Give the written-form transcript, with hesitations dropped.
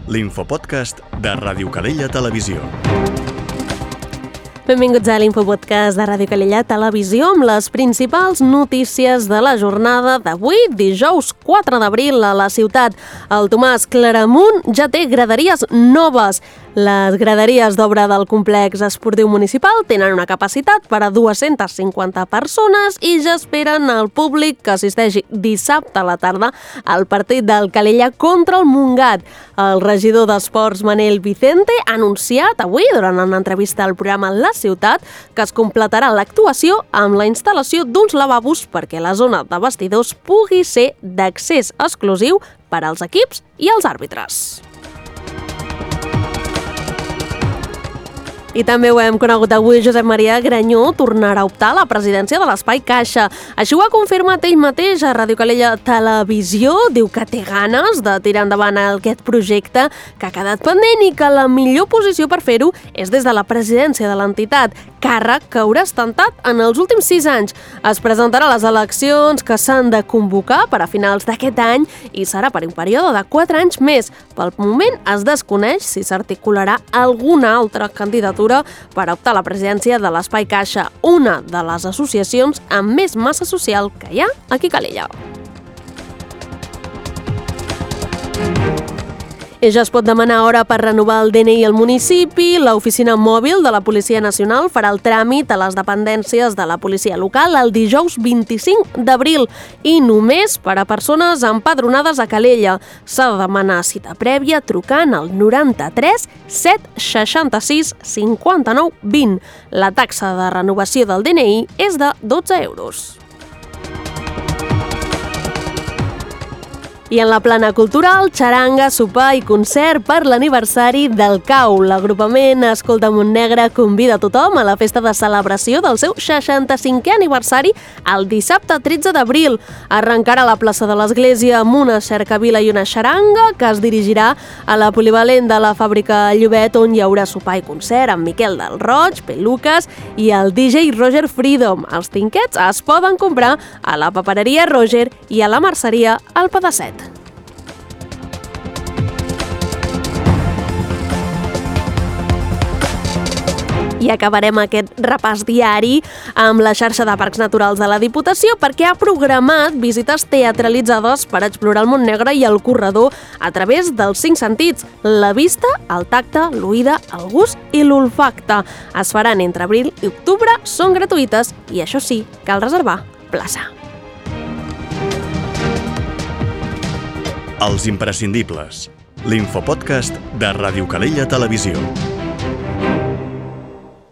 l'infopodcast de Ràdio Calella Televisió. Benvinguts a l'Infopodcast de Ràdio Calella Televisió amb les principals notícies de la jornada d'avui, dijous 4 d'abril a la ciutat. El Tomàs Claramunt ja té graderies noves. Les graderies d'obra del complex esportiu municipal tenen una capacitat per a 250 persones i ja esperen el públic que assisteixi dissabte a la tarda al partit del Calella contra el Montgat. El regidor d'Esports, Manel Vicente, ha anunciat avui, durant una entrevista al programa La Ciutat, que es completarà l'actuació amb la instal·lació d'uns lavabos perquè la zona de vestidors pugui ser d'accés exclusiu per als equips i els àrbitres. I també ho hem conegut avui, Josep Maria Granyó tornarà a optar a la presidència de l'Espai Caixa. Això ho ha confirmat ell mateix a Ràdio Calella Televisió. Diu que té ganes de tirar endavant aquest projecte que ha quedat pendent i que la millor posició per fer-ho és des de la presidència de l'entitat, càrrec que haurà ostentat en els últims 6 anys. Es presentarà a les eleccions que s'han de convocar per a finals d'aquest any i serà per un període de 4 anys més. Pel moment es desconeix si s'articularà alguna altra candidatura per optar a la presidència de l'Espai Caixa, una de les associacions amb més massa social que hi ha aquí a Calella. I ja es pot demanar hora per renovar el DNI al municipi. L'oficina mòbil de la Policia Nacional farà el tràmit a les dependències de la policia local el dijous 25 d'abril i només per a persones empadronades a Calella. S'ha de demanar cita prèvia trucant al 93 766 59 20. La taxa de renovació del DNI és de 12 euros. I en la plana cultural, xaranga, sopar i concert per l'aniversari del CAU. L'agrupament Escolta Montnegre convida a tothom a la festa de celebració del seu 65è aniversari el dissabte 13 d'abril. Arrencarà a la plaça de l'Església amb una cercavila i una xaranga que es dirigirà a la polivalent de la fàbrica Llobet, on hi haurà sopar i concert amb Miquel del Roig, Peluques i el DJ Roger Freedom. Els trinquets es poden comprar a la papereria Roger i a la merceria El Pedacet. I acabarem aquest repàs diari amb la xarxa de parcs naturals de la Diputació perquè ha programat visites teatralitzades per explorar el Montnegre i el corredor a través dels 5 sentits: la vista, el tacte, l'oïda, el gust i l'olfacte. Es faran entre abril i octubre, són gratuïtes i, això sí, cal reservar plaça. Els imprescindibles. L'infopodcast de Ràdio Calella Televisió.